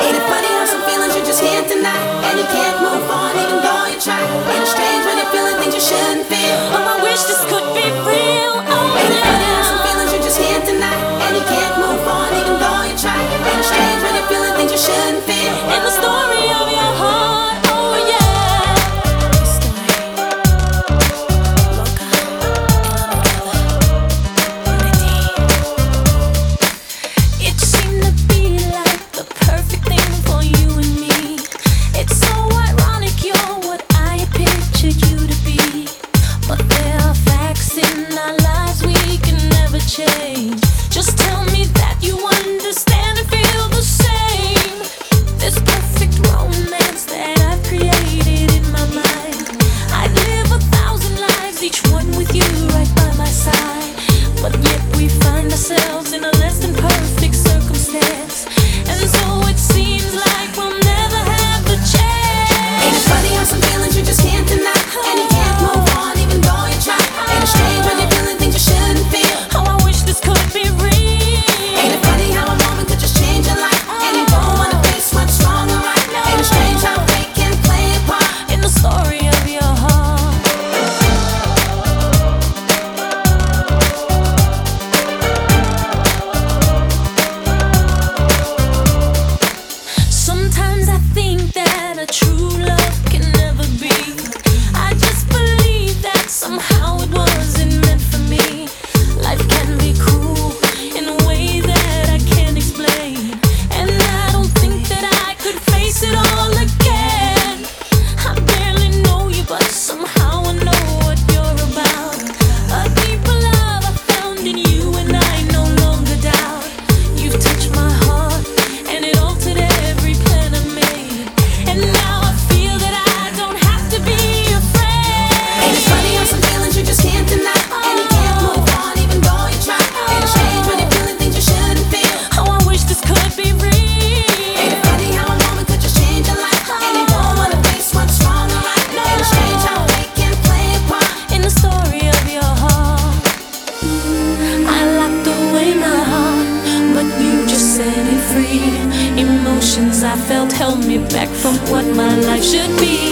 Ain't it funny how some feelings you just can't deny, and you can't move on even though you try. Ain't it strange when you're feeling things you shouldn't feel? Oh, I wish this could be real. Oh, Ain't it funny yeah. how some feelings you just can't deny, and you can't move on even though you try. Ain't it strange when you're feeling things you shouldn't feel? In the story of your heart. Oh, yeah. It seemed to be like the perfect thing for you and me. It's so ironic you're what I pictured you to be. But there are facts in our lives we can never change. Just tell me that you understand and feel the same. This perfect romance that I've created in my mind. I'd live 1,000 lives, each one with you right by my side. But yet we find ourselves in a less than perfect circumstance. And so it seems like we'll never have the chance. Ain't it funny how some feelings you just can't deny, and you can't move on even though you try. Ain't it strange when you're feeling things you shouldn't feel? Oh, I wish this could be real. Ain't it funny how a moment could just change your life, and you don't wanna face what's wrong or right? Ain't it strange how fate can play a part In the story of your heart. Sometimes I think that a true love can never be. I just believe that somehow it wasn't meant for me. Life can be cruel in a way that I can't explain, and I don't think that I could face it all again. I barely know you, but somehow I know what you're about. A deeper love I found in you, and I no longer doubt. You've touched my heart, and it altered every plan I made. And now I feel that I don't have to be afraid. Ain't it funny how some feelings you just can't deny, and you can't move on even though you try. Ain't it strange when you're feeling things you shouldn't feel? Oh, I wish this could be real. Ain't it funny how a moment could just change your life, and you don't wanna face what's wrong or right? Ain't it strange how fate can play a part In the story of your heart. I locked away my heart, but you just set it free. Emotions I felt held me back from what my life should be.